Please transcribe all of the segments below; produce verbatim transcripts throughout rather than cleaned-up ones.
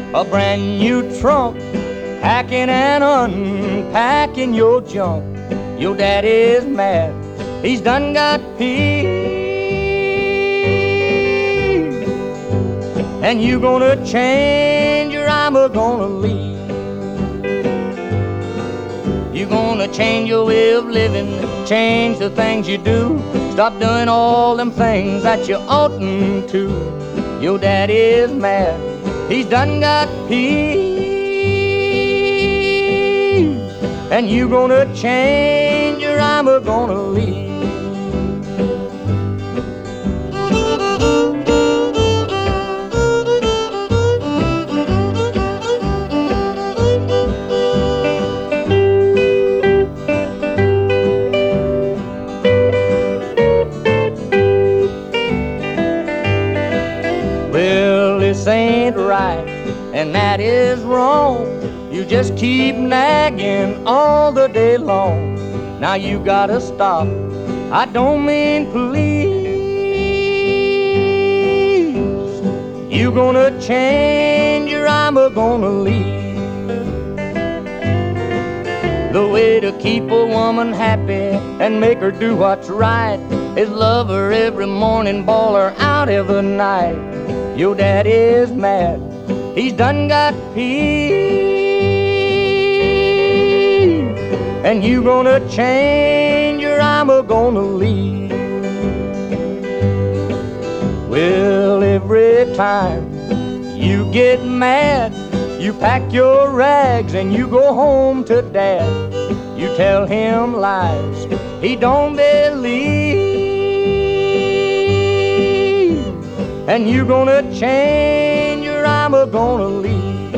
a brand new trunk, packing and unpacking your junk. Your daddy's mad, he's done got peace. And you gonna change or I'm a gonna leave. You gonna change your way of living, change the things you do, stop doing all them things that you oughtn't to. Your daddy's mad, he's done got peace. And you gonna change or I'm a gonna leave. Well, this ain't right, and that is wrong. You just keep nagging all the day long. Now you gotta stop, I don't mean please. You gonna change or I'm a gonna leave. The way to keep a woman happy and make her do what's right is love her every morning, bawl her out every night. Your daddy's mad, he's done got peace. And you gonna change or I'm a gonna leave. Well, every time you get mad, you pack your rags and you go home to Dad. You tell him lies he don't believe. And you gonna change or I'm a gonna leave.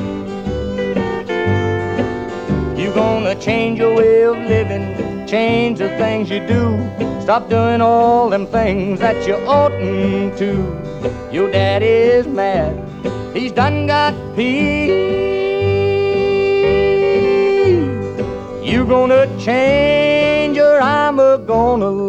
You gonna change your way of living, change the things you do, stop doing all them things that you oughtn't to. Your daddy's mad, he's done got peace. You gonna change or I'm a gonna leave.